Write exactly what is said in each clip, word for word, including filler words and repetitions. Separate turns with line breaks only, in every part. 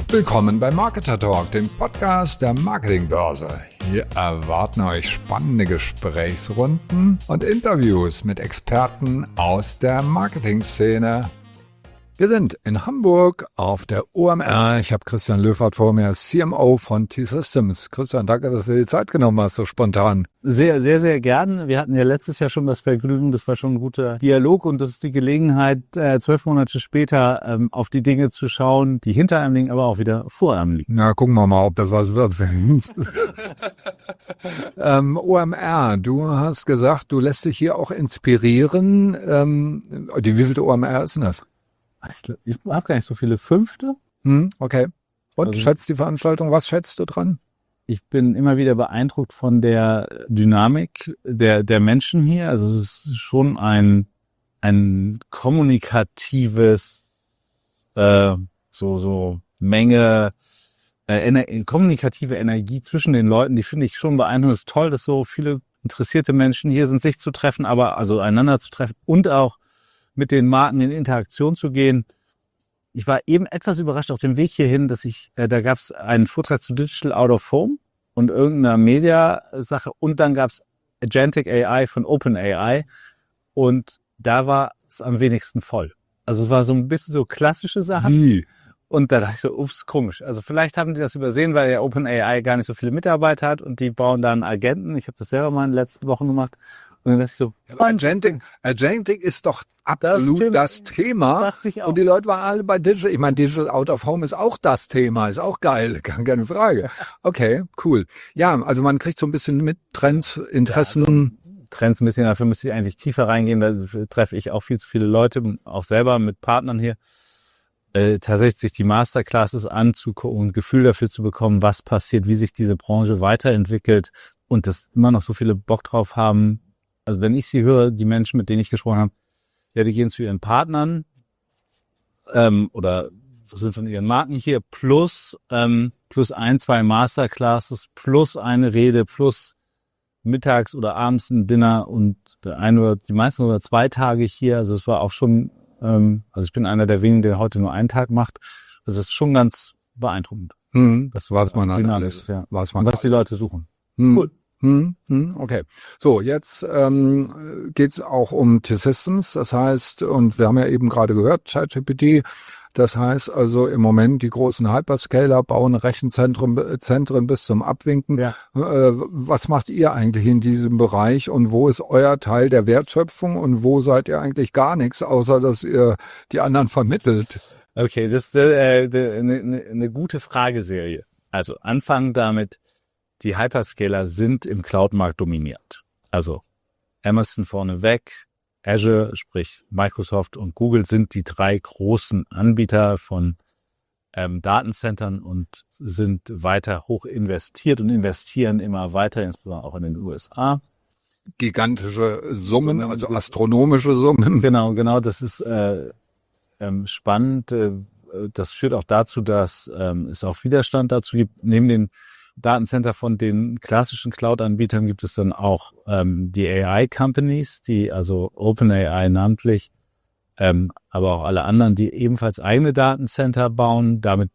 Willkommen bei Marketer Talk, dem Podcast der Marketingbörse. Hier erwarten euch spannende Gesprächsrunden und Interviews mit Experten aus der Marketingszene. Wir sind in Hamburg auf der O M R. Ich habe Christian Löffert vor mir, C M O von T-Systems. Christian, danke, dass du dir die Zeit genommen hast, so spontan.
Sehr, sehr, sehr gern. Wir hatten ja letztes Jahr schon das Vergnügen, das war schon ein guter Dialog und das ist die Gelegenheit, äh, zwölf Monate später ähm, auf die Dinge zu schauen, die hinter einem liegen, aber auch wieder vor einem liegen.
Na, gucken wir mal, ob das was wird. ähm, O M R, du hast gesagt, du lässt dich hier auch inspirieren. Ähm, die wievielte O M R ist denn das?
Ich, ich habe gar nicht so viele. Fünfte?
Hm, okay. Und
Also,
schätzt die Veranstaltung? Was schätzt du dran?
Ich bin immer wieder beeindruckt von der Dynamik der der Menschen hier. Also es ist schon ein ein kommunikatives äh, so so Menge äh, Ener kommunikative Energie zwischen den Leuten. Die finde ich schon beeindruckend. Es ist toll, dass so viele interessierte Menschen hier sind, sich zu treffen, aber also einander zu treffen und auch mit den Marken in Interaktion zu gehen. Ich war eben etwas überrascht auf dem Weg hierhin, dass ich, äh, da gab es einen Vortrag zu Digital Out of Home und irgendeiner Media-Sache und dann gab es Agentic A I von OpenAI und da war es am wenigsten voll. Also es war so ein bisschen so klassische Sachen.
Wie?
Und da dachte ich so, ups, komisch. Also vielleicht haben die das übersehen, weil ja OpenAI gar nicht so viele Mitarbeiter hat und die bauen da einen Agenten. Ich habe das selber mal in den letzten Wochen gemacht. Und dann dachte ich so,
ja, Agentic, Agentic ist doch absolut das, das Thema.
Thema.
Und die Leute waren alle bei Digital. Ich meine, Digital Out of Home ist auch das Thema, ist auch geil, keine Frage. Okay, cool. Ja, also man kriegt so ein bisschen mit Trends, Interessen. Ja, also
Trends ein bisschen, dafür müsste ich eigentlich tiefer reingehen. Da treffe ich auch viel zu viele Leute, auch selber mit Partnern hier. Äh, tatsächlich sich die Masterclasses anzugucken und ein Gefühl dafür zu bekommen, was passiert, wie sich diese Branche weiterentwickelt und dass immer noch so viele Bock drauf haben. Also wenn ich sie höre, die Menschen, mit denen ich gesprochen habe, ja, die gehen zu ihren Partnern ähm, oder sind von ihren Marken hier, plus ähm, plus ein, zwei Masterclasses, plus eine Rede, plus mittags oder abends ein Dinner und der eine oder die meisten oder zwei Tage hier. Also es war auch schon, ähm, also ich bin einer der wenigen, der heute nur einen Tag macht. Also es ist schon ganz beeindruckend.
Hm, das weiß man dann alles.
Ja.
Weiß man
was
alles.
Die Leute suchen.
Hm. Cool. Hm, hm, okay. So, jetzt ähm, geht's auch um T-Systems. Das heißt, und wir haben ja eben gerade gehört, ChatGPT. Das heißt also im Moment, die großen Hyperscaler bauen Rechenzentren Zentren bis zum Abwinken.
Ja.
Äh, was macht ihr eigentlich in diesem Bereich und wo ist euer Teil der Wertschöpfung und wo seid ihr eigentlich gar nichts, außer dass ihr die anderen vermittelt?
Okay, das ist äh, eine, eine, eine gute Frageserie. Also anfangen damit, die Hyperscaler sind im Cloud-Markt dominiert. Also Amazon vorneweg, Azure, sprich Microsoft und Google sind die drei großen Anbieter von ähm, Datencentern und sind weiter hoch investiert und investieren immer weiter, insbesondere auch in den U S A.
Gigantische Summen, also astronomische Summen.
Genau, genau, das ist äh, ähm, spannend. Das führt auch dazu, dass ähm, es auch Widerstand dazu gibt. Neben den Datencenter von den klassischen Cloud-Anbietern gibt es dann auch ähm, die A I-Companies, die also OpenAI namentlich, ähm, aber auch alle anderen, die ebenfalls eigene Datencenter bauen. Damit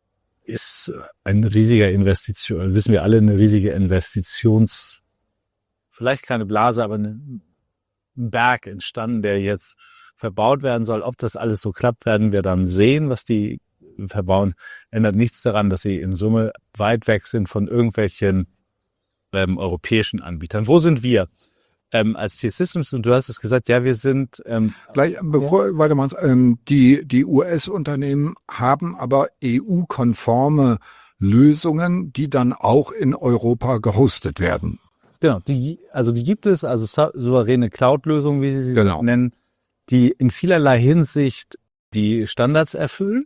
ist ein riesiger Investition, wissen wir alle, eine riesige Investitions, vielleicht keine Blase, aber ein Berg entstanden, der jetzt verbaut werden soll. Ob das alles so klappt, werden wir dann sehen, was die verbauen, ändert nichts daran, dass sie in Summe weit weg sind von irgendwelchen ähm, europäischen Anbietern. Wo sind wir ähm, als T-Systems? Und du hast es gesagt, ja, wir sind... Ähm,
Gleich, bevor ja. weitermachst, ähm, die, die U S-Unternehmen haben aber E U-konforme Lösungen, die dann auch in Europa gehostet werden.
Genau, die, also die gibt es, also souveräne Cloud-Lösungen, wie sie sie
genau.
nennen, die in vielerlei Hinsicht die Standards erfüllen.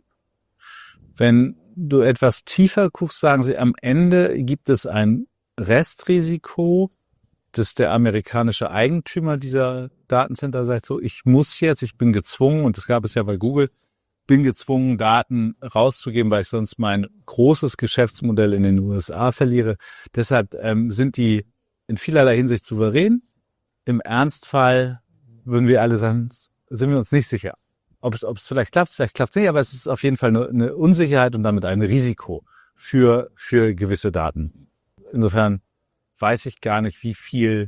Wenn du etwas tiefer guckst, sagen sie, am Ende gibt es ein Restrisiko, dass der amerikanische Eigentümer dieser Datencenter sagt, so, ich muss jetzt, ich bin gezwungen, und das gab es ja bei Google, bin gezwungen, Daten rauszugeben, weil ich sonst mein großes Geschäftsmodell in den U S A verliere. Deshalb ähm, sind die in vielerlei Hinsicht souverän. Im Ernstfall würden wir alle sagen, sind wir uns nicht sicher, ob es, ob es vielleicht klappt, vielleicht klappt es nicht, aber es ist auf jeden Fall eine, eine Unsicherheit und damit ein Risiko für, für gewisse Daten. Insofern weiß ich gar nicht, wie viel.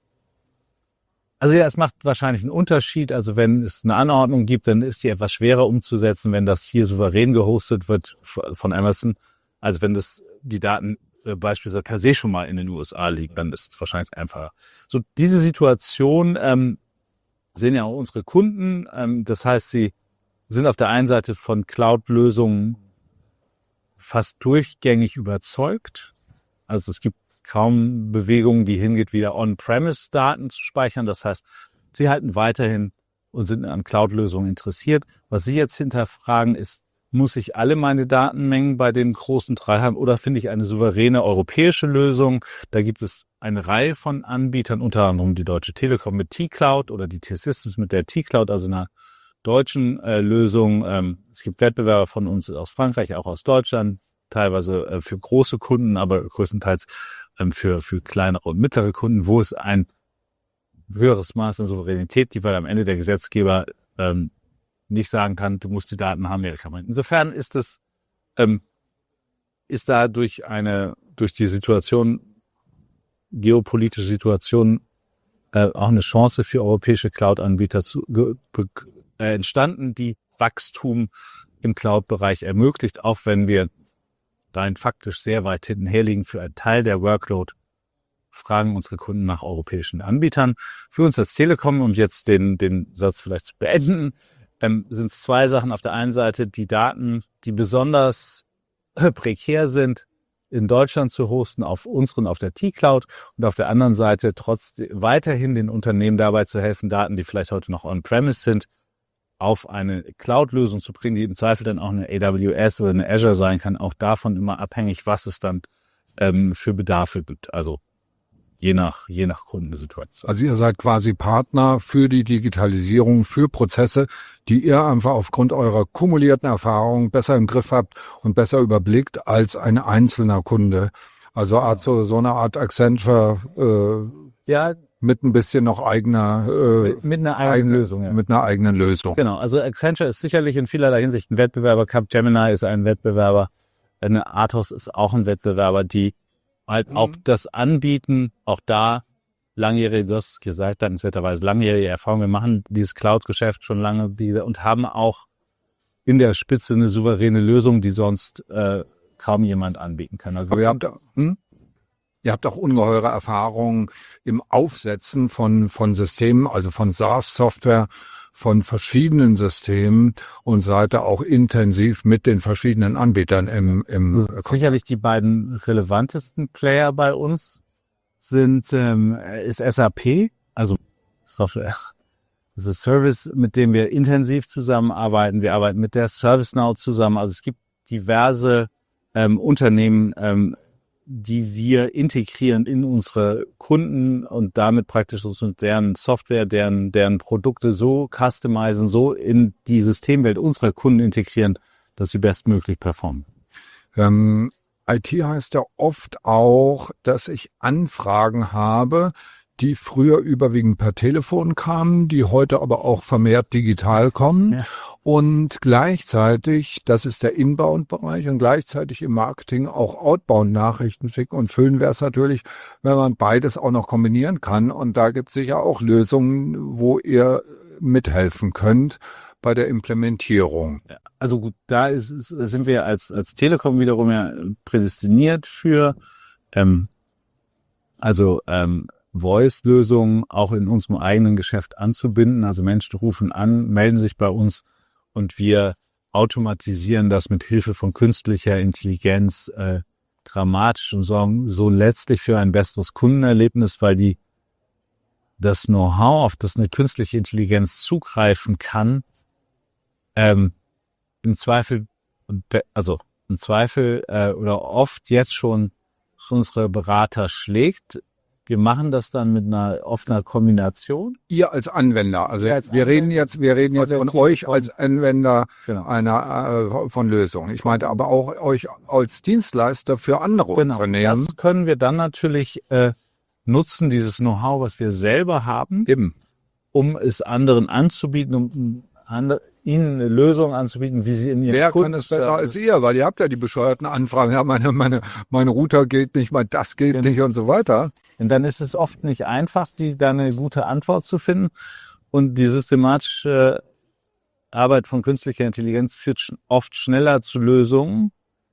Also ja, es macht wahrscheinlich einen Unterschied. Also wenn es eine Anordnung gibt, dann ist die etwas schwerer umzusetzen, wenn das hier souverän gehostet wird von Amazon. Also wenn das die Daten äh, beispielsweise per se schon mal in den U S A liegen, dann ist es wahrscheinlich einfacher. So diese Situation ähm, sehen ja auch unsere Kunden. Ähm, das heißt, sie sind auf der einen Seite von Cloud-Lösungen fast durchgängig überzeugt. Also es gibt kaum Bewegungen, die hingeht, wieder On-Premise-Daten zu speichern. Das heißt, sie halten weiterhin und sind an Cloud-Lösungen interessiert. Was sie jetzt hinterfragen ist, muss ich alle meine Datenmengen bei den großen drei haben oder finde ich eine souveräne europäische Lösung? Da gibt es eine Reihe von Anbietern, unter anderem die Deutsche Telekom mit T-Cloud oder die T-Systems mit der T-Cloud, also einer deutschen äh, Lösung. Ähm, es gibt Wettbewerber von uns aus Frankreich, auch aus Deutschland, teilweise äh, für große Kunden, aber größtenteils ähm, für für kleinere und mittlere Kunden, wo es ein höheres Maß an Souveränität gibt, weil am Ende der Gesetzgeber ähm, nicht sagen kann, du musst die Daten haben. Ja, kann man. Insofern ist es ähm, ist da durch eine durch die Situation geopolitische Situation äh, auch eine Chance für europäische Cloud-Anbieter zu, ge, be, äh, entstanden, die Wachstum im Cloud-Bereich ermöglicht, auch wenn wir rein faktisch sehr weit hinten herliegen für einen Teil der Workload, fragen unsere Kunden nach europäischen Anbietern. Für uns als Telekom, um jetzt den, den Satz vielleicht zu beenden, ähm, sind es zwei Sachen. Auf der einen Seite die Daten, die besonders äh, prekär sind, in Deutschland zu hosten, auf unseren, auf der T-Cloud und auf der anderen Seite trotz weiterhin den Unternehmen dabei zu helfen, Daten, die vielleicht heute noch on-premise sind, auf eine Cloud-Lösung zu bringen, die im Zweifel dann auch eine A W S oder eine Azure sein kann, auch davon immer abhängig, was es dann ähm, für Bedarfe gibt. Also je nach je nach Kundensituation.
Also ihr seid quasi Partner für die Digitalisierung, für Prozesse, die ihr einfach aufgrund eurer kumulierten Erfahrung besser im Griff habt und besser überblickt als ein einzelner Kunde. Also Art, so, so eine Art Accenture äh,
ja,
mit ein bisschen noch eigener äh,
mit, mit einer eigenen
eigene,
Lösung. Ja.
Mit einer eigenen Lösung.
Genau, also Accenture ist sicherlich in vielerlei Hinsicht ein Wettbewerber. Capgemini ist ein Wettbewerber. Eine Atos ist auch ein Wettbewerber, die halt mhm. auch das anbieten, auch da langjährige, du hast gesagt, dankenswerterweise langjährige Erfahrung. Wir machen dieses Cloud-Geschäft schon lange diese, und haben auch in der Spitze eine souveräne Lösung, die sonst äh, kaum jemand anbieten kann. Also
Aber ihr habt, hm? ihr habt auch ungeheure Erfahrungen im Aufsetzen von von Systemen, also von SaaS-Software, von verschiedenen Systemen und seid da auch intensiv mit den verschiedenen Anbietern im im
Sicherlich die beiden relevantesten Player bei uns sind ähm, ist S A P, also Software. Das ist Service, mit dem wir intensiv zusammenarbeiten. Wir arbeiten mit der ServiceNow zusammen. Also es gibt diverse ähm, Unternehmen, ähm, die wir integrieren in unsere Kunden und damit praktisch deren Software, deren, deren Produkte so customizen, so in die Systemwelt unserer Kunden integrieren, dass sie bestmöglich performen.
Ähm, I T heißt ja oft auch, dass ich Anfragen habe, die früher überwiegend per Telefon kamen, die heute aber auch vermehrt digital kommen. Ja. Und gleichzeitig, das ist der Inbound-Bereich, und gleichzeitig im Marketing auch Outbound-Nachrichten schicken. Und schön wäre es natürlich, wenn man beides auch noch kombinieren kann. Und da gibt es sicher auch Lösungen, wo ihr mithelfen könnt bei der Implementierung.
Also gut, da ist, ist, sind wir als, als Telekom wiederum ja prädestiniert für, ähm, also ähm, Voice-Lösungen auch in unserem eigenen Geschäft anzubinden. Also Menschen rufen an, melden sich bei uns und wir automatisieren das mit Hilfe von künstlicher Intelligenz äh, dramatisch und sorgen so letztlich für ein besseres Kundenerlebnis, weil die das Know-how, auf das eine künstliche Intelligenz zugreifen kann, ähm, im Zweifel, also im Zweifel äh, oder oft jetzt schon unsere Berater schlägt. Wir machen das dann mit einer oft einer Kombination.
Ihr als Anwender, also als wir Anwender, reden jetzt, wir reden jetzt von euch als Anwender genau. einer äh, von Lösungen. Ich meinte aber auch euch als Dienstleister für andere
genau.
Unternehmen.
Das können wir dann natürlich äh, nutzen, dieses Know-how, was wir selber haben,
Eben.
um es anderen anzubieten, um andere, ihnen eine Lösung anzubieten, wie sie in ihren
Wer kann es besser als ihr? Weil ihr habt ja die bescheuerten Anfragen. Ja, meine, meine, mein Router geht nicht, mein das geht nicht und so weiter.
Und dann ist es oft nicht einfach, die da eine gute Antwort zu finden. Und die systematische Arbeit von künstlicher Intelligenz führt sch- oft schneller zu Lösungen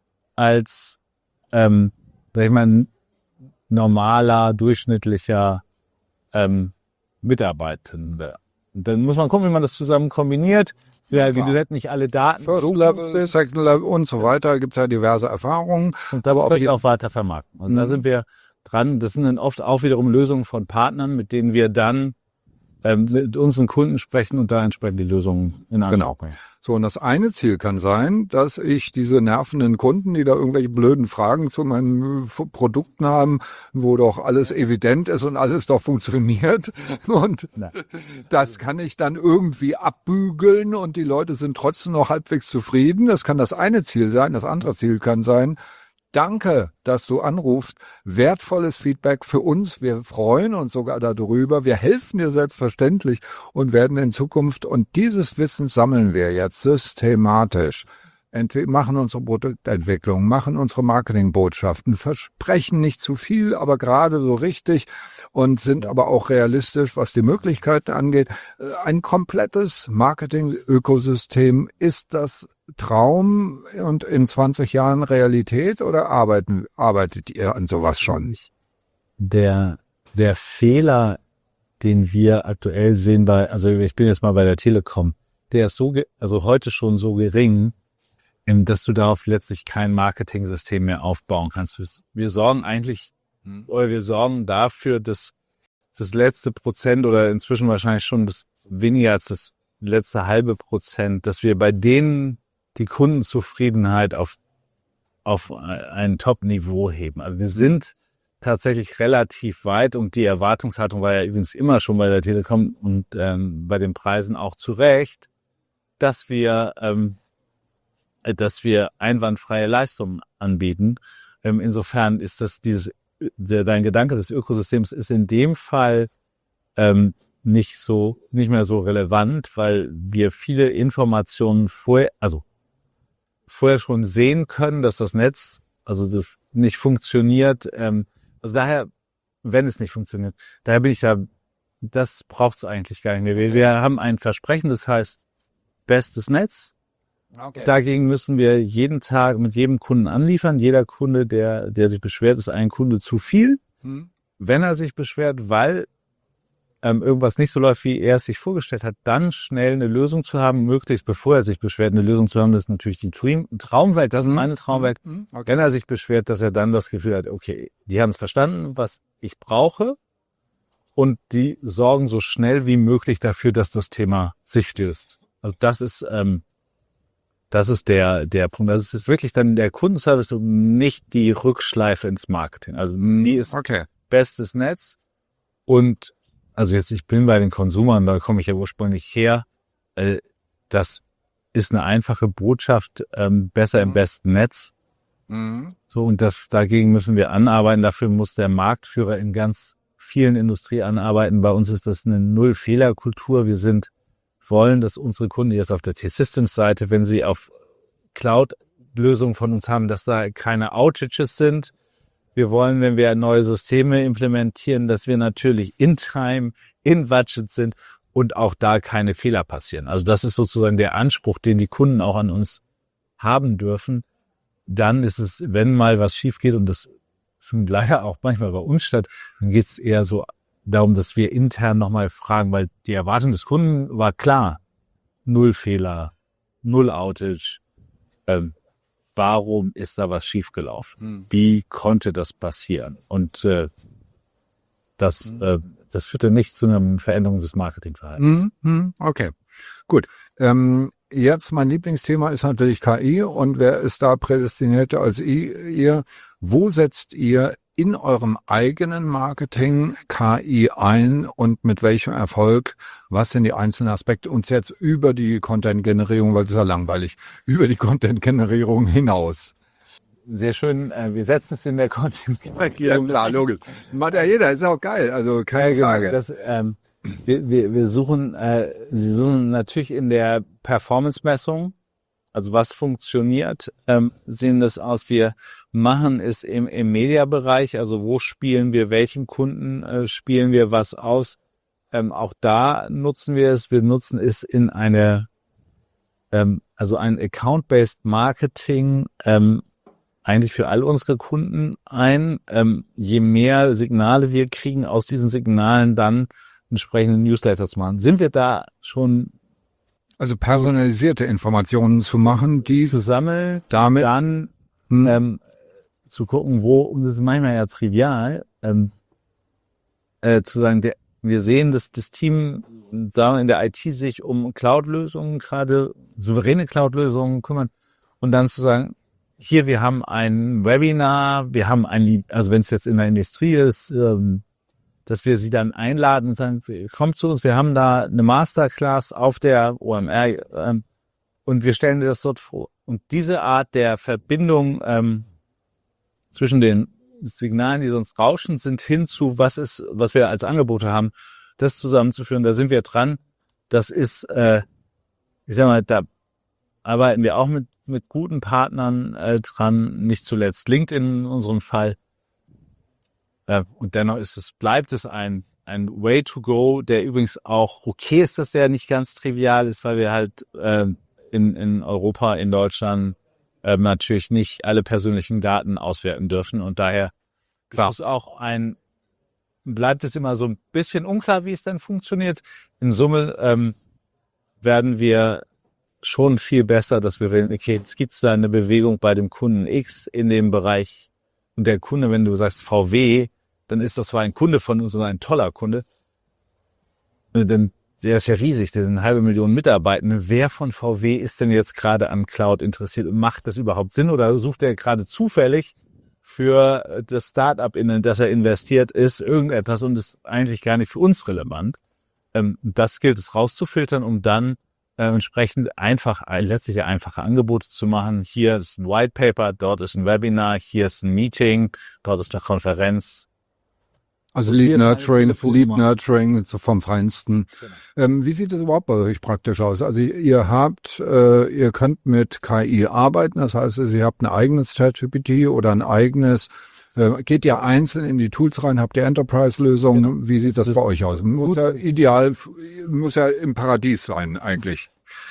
als, ähm, sag ich mal, ein normaler, durchschnittlicher ähm, Mitarbeitender. Und dann muss man gucken, wie man das zusammen kombiniert. Ja, wie gesagt, nicht alle Daten
First
so
Level,
gut sind.
Second Level und so weiter. Gibt es ja diverse Erfahrungen.
Und da können wir auch weiter vermarkten. Und
Mhm.
da sind wir dran. Das sind dann oft auch wiederum Lösungen von Partnern, mit denen wir dann ähm, mit unseren Kunden sprechen und da entsprechend die Lösungen in Anspruch bringen.
So, und das eine Ziel kann sein, dass ich diese nervenden Kunden, die da irgendwelche blöden Fragen zu meinen F- Produkten haben, wo doch alles evident ist und alles doch funktioniert. Und
Na.
das kann ich dann irgendwie abbügeln und die Leute sind trotzdem noch halbwegs zufrieden. Das kann das eine Ziel sein. Das andere Ziel kann sein, danke, dass du anrufst. Wertvolles Feedback für uns. Wir freuen uns sogar darüber. Wir helfen dir selbstverständlich und werden in Zukunft, und dieses Wissen sammeln wir jetzt systematisch, Entwe- machen unsere Produktentwicklung, machen unsere Marketingbotschaften, versprechen nicht zu viel, aber gerade so richtig und sind aber auch realistisch, was die Möglichkeiten angeht. Äh, Ein komplettes Marketing-Ökosystem, ist das Traum und in zwanzig Jahren Realität oder arbeiten, arbeitet ihr an sowas schon?
Der, der Fehler, den wir aktuell sehen bei, also ich bin jetzt mal bei der Telekom, der ist so, ge- also heute schon so gering, ähm, dass du darauf letztlich kein Marketing-System mehr aufbauen kannst. Wir sorgen eigentlich,
Hm.
oder wir sorgen dafür, dass das letzte Prozent oder inzwischen wahrscheinlich schon das weniger als das letzte halbe Prozent, dass wir bei denen die Kundenzufriedenheit auf, auf ein Top-Niveau heben. Also wir sind tatsächlich relativ weit und die Erwartungshaltung war ja übrigens immer schon bei der Telekom und ähm, bei den Preisen auch zu Recht, dass wir, ähm, äh, dass wir einwandfreie Leistungen anbieten. Ähm, insofern ist das dieses, der, dein Gedanke des Ökosystems ist in dem Fall ähm, nicht so, nicht mehr so relevant, weil wir viele Informationen vorher, also vorher schon sehen können, dass das Netz, also das nicht funktioniert. Ähm, also daher, wenn es nicht funktioniert, daher bin ich da, das braucht es eigentlich gar nicht mehr. Wir, wir haben ein Versprechen, das heißt bestes Netz.
Okay.
Dagegen müssen wir jeden Tag mit jedem Kunden anliefern. Jeder Kunde, der, der sich beschwert, ist ein Kunde zu viel.
Hm.
Wenn er sich beschwert, weil ähm, irgendwas nicht so läuft, wie er es sich vorgestellt hat, dann schnell eine Lösung zu haben, möglichst bevor er sich beschwert, eine Lösung zu haben, das ist natürlich die Traum- Traumwelt, das ist meine Traumwelt.
Hm. Okay.
Wenn er sich beschwert, dass er dann das Gefühl hat, okay, die haben es verstanden, was ich brauche, und die sorgen so schnell wie möglich dafür, dass das Thema sich löst. Also das ist, ähm, das ist der, der Punkt. Das ist wirklich dann der Kundenservice und nicht die Rückschleife ins Marketing. Also die ist
Okay.
bestes Netz. Und also jetzt, ich bin bei den Konsumern, da komme ich ja ursprünglich her. Äh, das ist eine einfache Botschaft, ähm, besser im
Mhm.
besten Netz.
Mhm.
So, und das, dagegen müssen wir anarbeiten. Dafür muss der Marktführer in ganz vielen Industrien anarbeiten. Bei uns ist das eine Null-Fehler-Kultur. Wir sind, wollen, dass unsere Kunden jetzt auf der T-Systems-Seite, wenn sie auf Cloud-Lösungen von uns haben, dass da keine Outages sind. Wir wollen, wenn wir neue Systeme implementieren, dass wir natürlich in Time, in Budget sind und auch da keine Fehler passieren. Also das ist sozusagen der Anspruch, den die Kunden auch an uns haben dürfen. Dann ist es, wenn mal was schief geht, und das findet leider auch manchmal bei uns statt, dann geht es eher so darum, dass wir intern nochmal fragen, weil die Erwartung des Kunden war klar. Null Fehler, null Outage. Ähm, warum ist da was schiefgelaufen?
Hm.
Wie konnte das passieren? Und äh, das, äh, das führte nicht zu einer Veränderung des Marketingverhaltens.
Mhm. Mhm. Okay, gut. Ähm, jetzt mein Lieblingsthema ist natürlich K I, und wer ist da prädestinierter als i- ihr? Wo setzt ihr in eurem eigenen Marketing K I ein und mit welchem Erfolg? Was sind die einzelnen Aspekte? Uns jetzt über die Content-Generierung, weil es ist ja langweilig, über die Content-Generierung hinaus.
Sehr schön. Äh, wir setzen es in der
Ja,
Content-Generierung.
klar, logisch. Macht ja jeder, ist auch geil, also keine
Ja, genau.
Frage.
Das, ähm, wir, wir, wir suchen, äh, Sie suchen natürlich in der Performance-Messung, also was funktioniert, ähm, sehen das aus. Wir machen es im, im Media-Bereich, also wo spielen wir, welchen Kunden äh, spielen wir was aus. Ähm, auch da nutzen wir es. Wir nutzen es in eine, ähm, also ein Account-Based Marketing, ähm, eigentlich für all unsere Kunden ein. Ähm, je mehr Signale wir kriegen, aus diesen Signalen dann entsprechende Newsletter zu machen. Sind wir da schon
Also personalisierte Informationen zu machen, die
zu sammeln,
damit
dann
hm,
ähm, zu gucken, wo, und das ist manchmal ja trivial, ähm, äh, zu sagen, der, wir sehen, dass das Team sagen wir, in der I T sich um Cloud-Lösungen, gerade souveräne Cloud-Lösungen kümmern und dann zu sagen, hier, wir haben ein Webinar, wir haben ein, also wenn es jetzt in der Industrie ist, ähm, dass wir sie dann einladen und sagen, kommt zu uns, wir haben da eine Masterclass auf der O M R ähm, und wir stellen dir das dort vor. Und diese Art der Verbindung ähm, zwischen den Signalen, die sonst rauschen, sind hin zu, was ist, was wir als Angebote haben, das zusammenzuführen, da sind wir dran. Das ist, äh, ich sag mal, da arbeiten wir auch mit mit guten Partnern äh, dran, nicht zuletzt LinkedIn in unserem Fall. Äh, und dennoch ist es, bleibt es ein ein Way to go, der übrigens auch okay ist, dass der nicht ganz trivial ist, weil wir halt äh, in in Europa, in Deutschland äh, natürlich nicht alle persönlichen Daten auswerten dürfen und daher war es auch ein, bleibt es immer so ein bisschen unklar, wie es dann funktioniert. In Summe ähm, werden wir schon viel besser, dass wir wählen, okay, jetzt gibt's da eine Bewegung bei dem Kunden X in dem Bereich. Und der Kunde, wenn du sagst V W, dann ist das zwar ein Kunde von uns oder ein toller Kunde. Denn der ist ja riesig, der hat eine halbe Million Mitarbeitende. Wer von V W ist denn jetzt gerade an Cloud interessiert und macht das überhaupt Sinn? Oder sucht er gerade zufällig für das Startup, in das er investiert ist, irgendetwas und ist eigentlich gar nicht für uns relevant? Das gilt es rauszufiltern, um dann Äh, entsprechend einfach, letztlich einfache Angebote zu machen. Hier ist ein White Paper, dort ist ein Webinar, hier ist ein Meeting, dort ist eine Konferenz.
Also Lead Nurturing, Lead Nurturing so vom Feinsten. Genau. Ähm, wie sieht es überhaupt bei euch praktisch aus? Also ihr habt, äh, ihr könnt mit K I arbeiten, das heißt, ihr habt ein eigenes ChatGPT oder ein eigenes, äh, geht ihr einzeln in die Tools rein, habt ihr Enterprise-Lösungen? Genau. Wie sieht das, das bei euch aus? Muss ja ideal, muss ja im Paradies sein eigentlich.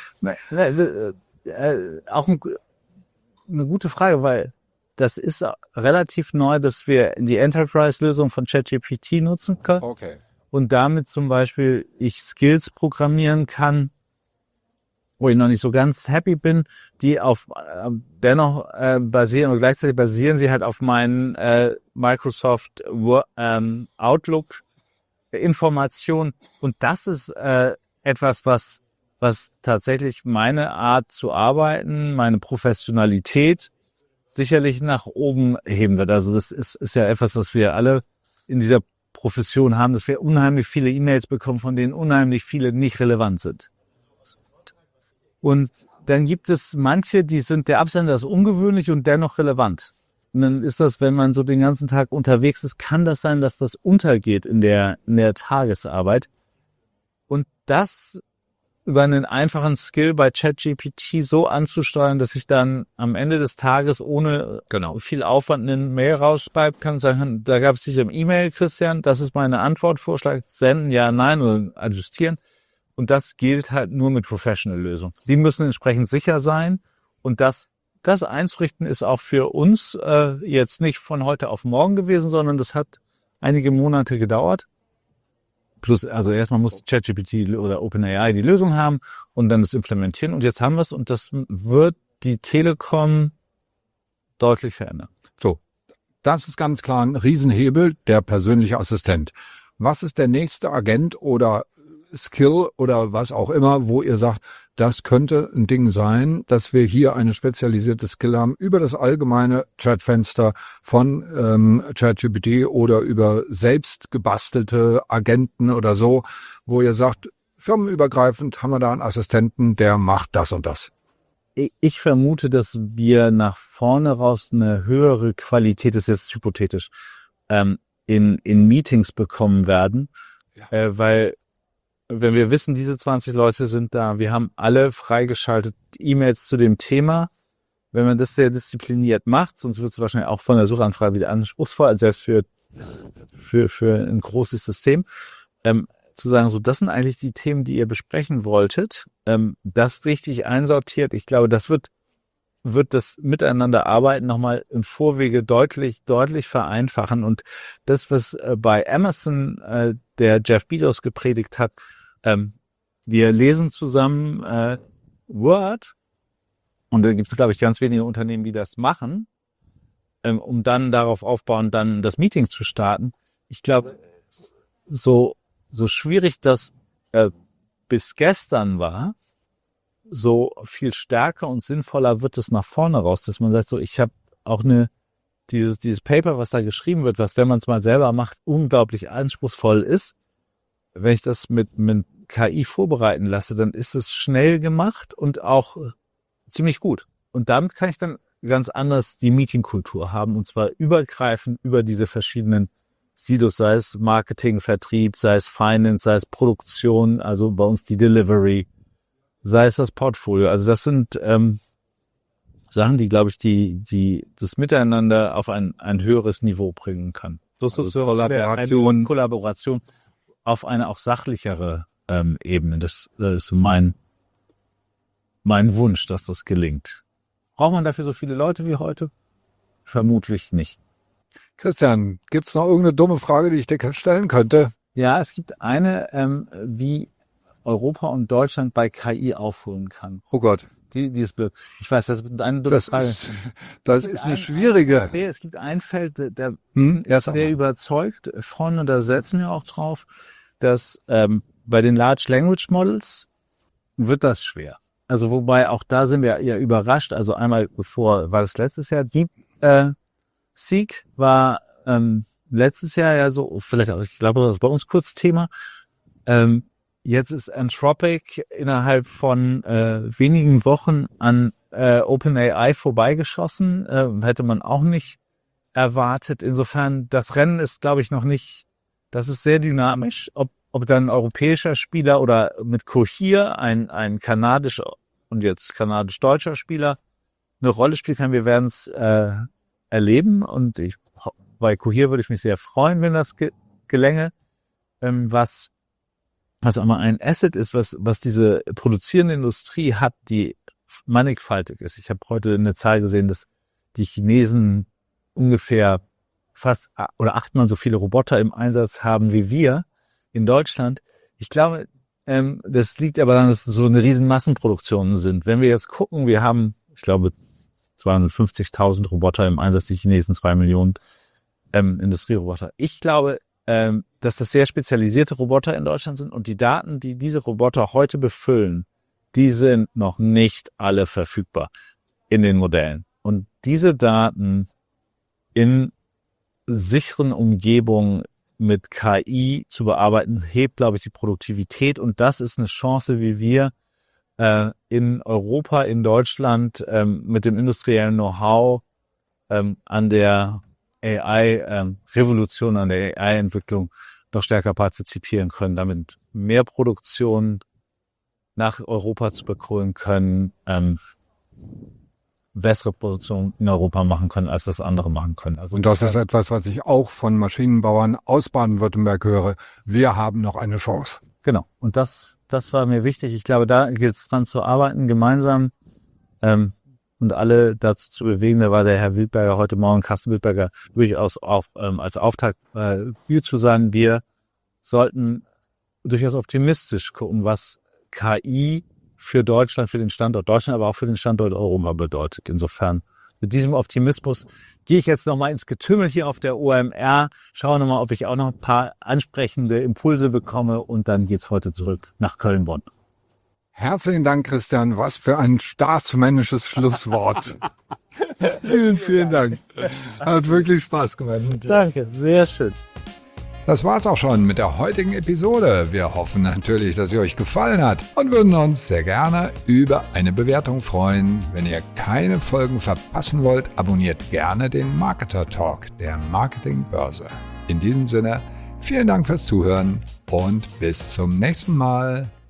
Äh, äh, auch ein, eine gute Frage, weil das ist relativ neu, dass wir die Enterprise-Lösung von ChatGPT nutzen können.
Okay.
Und damit zum Beispiel ich Skills programmieren kann, wo ich noch nicht so ganz happy bin, die auf äh, dennoch äh, basieren und gleichzeitig basieren sie halt auf meinen äh, Microsoft ähm, Outlook Informationen. Und das ist äh, etwas, was was tatsächlich meine Art zu arbeiten, meine Professionalität sicherlich nach oben heben wird. Also das ist, ist ja etwas, was wir alle in dieser Profession haben, dass wir unheimlich viele E-Mails bekommen, von denen unheimlich viele nicht relevant sind. Und dann gibt es manche, die sind, der Absender ist ungewöhnlich und dennoch relevant. Und dann ist das, wenn man so den ganzen Tag unterwegs ist, kann das sein, dass das untergeht in der, in der Tagesarbeit. Und das über einen einfachen Skill bei ChatGPT so anzusteuern, dass ich dann am Ende des Tages ohne genau. viel Aufwand eine Mail rausschreiben kann und sagen, da gab es diese E-Mail, Christian, das ist meine Antwortvorschlag, senden, ja, nein oder adjustieren. Und das gilt halt nur mit Professional-Lösungen. Die müssen entsprechend sicher sein. Und das, das einzurichten ist auch für uns äh, jetzt nicht von heute auf morgen gewesen, sondern das hat einige Monate gedauert. Plus, also erstmal muss ChatGPT oder OpenAI die Lösung haben und dann das implementieren. Und jetzt haben wir es und das wird die Telekom deutlich verändern.
So, das ist ganz klar ein Riesenhebel, der persönliche Assistent. Was ist der nächste Agent oder Skill oder was auch immer, wo ihr sagt, das könnte ein Ding sein, dass wir hier eine spezialisierte Skill haben über das allgemeine Chatfenster von ähm, ChatGPT oder über selbst gebastelte Agenten oder so, wo ihr sagt, firmenübergreifend haben wir da einen Assistenten, der macht das und das.
Ich vermute, dass wir nach vorne raus eine höhere Qualität, das ist jetzt hypothetisch, ähm, in, in Meetings bekommen werden, ja. äh, weil wenn wir wissen, diese zwanzig Leute sind da, wir haben alle freigeschaltet E-Mails zu dem Thema. Wenn man das sehr diszipliniert macht, sonst wird es wahrscheinlich auch von der Suchanfrage wieder anspruchsvoll, also selbst für, für, für ein großes System, ähm, zu sagen, so, das sind eigentlich die Themen, die ihr besprechen wolltet, ähm, das richtig einsortiert. Ich glaube, das wird, wird das Miteinanderarbeiten nochmal im Vorwege deutlich, deutlich vereinfachen. Und das, was äh, bei Amazon äh, der Jeff Bezos gepredigt hat, ähm, wir lesen zusammen äh, Word, und da gibt es, glaube ich, ganz wenige Unternehmen, die das machen, ähm, um dann darauf aufbauen, dann das Meeting zu starten. Ich glaube, so so schwierig das äh, bis gestern war, so viel stärker und sinnvoller wird es nach vorne raus, dass man sagt, so, ich habe auch eine dieses dieses Paper, was da geschrieben wird, was, wenn man es mal selber macht, unglaublich anspruchsvoll ist. Wenn ich das mit mit K I vorbereiten lasse, dann ist es schnell gemacht und auch ziemlich gut. Und damit kann ich dann ganz anders die Meetingkultur haben, und zwar übergreifend über diese verschiedenen Silos, sei es Marketing, Vertrieb, sei es Finance, sei es Produktion, also bei uns die Delivery, sei es das Portfolio. Also das sind ähm, Sachen, die, glaube ich, die die das Miteinander auf ein ein höheres Niveau bringen kann. Das
also
ist so
Kollaboration.
eine Kollaboration auf eine auch sachlichere ähm, Ebene. Das, das ist mein mein Wunsch, dass das gelingt. Braucht man dafür so viele Leute wie heute? Vermutlich nicht.
Christian, gibt's noch irgendeine dumme Frage, die ich dir stellen könnte?
Ja, es gibt eine, ähm, wie Europa und Deutschland bei K I aufholen kann.
Oh Gott.
Die, die ist blöd. Ich weiß, das ist eine dumme
Das
Frage.
ist, das ist eine
ein,
schwierige.
Nee, es gibt ein Feld, der
Hm?
ist sehr überzeugt von, und da setzen wir auch drauf, dass ähm, bei den Large Language Models wird das schwer. Also wobei auch da sind wir eher überrascht. Also einmal bevor, war das letztes Jahr, Deep äh, Seek war ähm, letztes Jahr ja so, vielleicht auch, ich glaube, das ist bei uns kurz Thema. Ähm, jetzt ist Anthropic innerhalb von äh, wenigen Wochen an äh, OpenAI vorbeigeschossen. Äh, hätte man auch nicht erwartet. Insofern, das Rennen ist, glaube ich, noch nicht, das ist sehr dynamisch. Ob, ob dann ein europäischer Spieler oder mit Cohere ein, ein kanadischer und jetzt kanadisch-deutscher Spieler eine Rolle spielen kann, wir werden es äh, erleben, und ich, bei Cohere würde ich mich sehr freuen, wenn das ge- gelänge. Ähm, was was aber ein Asset ist, was was diese produzierende Industrie hat, die mannigfaltig ist. Ich habe heute eine Zahl gesehen, dass die Chinesen ungefähr fast oder achtmal so viele Roboter im Einsatz haben wie wir in Deutschland. Ich glaube, ähm, das liegt aber daran, dass es so eine riesen Massenproduktionen sind. Wenn wir jetzt gucken, wir haben, ich glaube, zweihundertfünfzigtausend Roboter im Einsatz, die Chinesen zwei Millionen ähm, Industrieroboter. Ich glaube, ähm, dass das sehr spezialisierte Roboter in Deutschland sind, und die Daten, die diese Roboter heute befüllen, die sind noch nicht alle verfügbar in den Modellen. Und diese Daten in sicheren Umgebungen mit K I zu bearbeiten, hebt, glaube ich, die Produktivität. Und das ist eine Chance, wie wir äh, in Europa, in Deutschland ähm, mit dem industriellen Know-how ähm, an der A I-Revolution, ähm, an der A I-Entwicklung noch stärker partizipieren können, damit mehr Produktion nach Europa zu bekommen können, ähm, bessere Produktion in Europa machen können, als das andere machen können. Also
Und das ist etwas, was ich auch von Maschinenbauern aus Baden-Württemberg höre. Wir haben noch eine Chance.
Genau. Und das, das war mir wichtig. Ich glaube, da gilt es dran zu arbeiten, gemeinsam, ähm, und alle dazu zu bewegen. Da war der Herr Wildberger heute Morgen, Carsten Wildberger, durchaus auf, ähm, als Auftakt äh, viel zu sagen, wir sollten durchaus optimistisch gucken, was K I für Deutschland, für den Standort Deutschland, aber auch für den Standort Europa bedeutet. Insofern, mit diesem Optimismus gehe ich jetzt nochmal ins Getümmel hier auf der O M R, schaue nochmal, ob ich auch noch ein paar ansprechende Impulse bekomme, und dann geht's heute zurück nach Köln-Bonn.
Herzlichen Dank, Christian. Was für ein staatsmännisches Schlusswort. Vielen, vielen Dank. Hat wirklich Spaß gemacht.
Danke, sehr schön.
Das war's auch schon mit der heutigen Episode. Wir hoffen natürlich, dass sie euch gefallen hat und würden uns sehr gerne über eine Bewertung freuen. Wenn ihr keine Folgen verpassen wollt, abonniert gerne den Marketer Talk der Marketingbörse. In diesem Sinne, vielen Dank fürs Zuhören und bis zum nächsten Mal.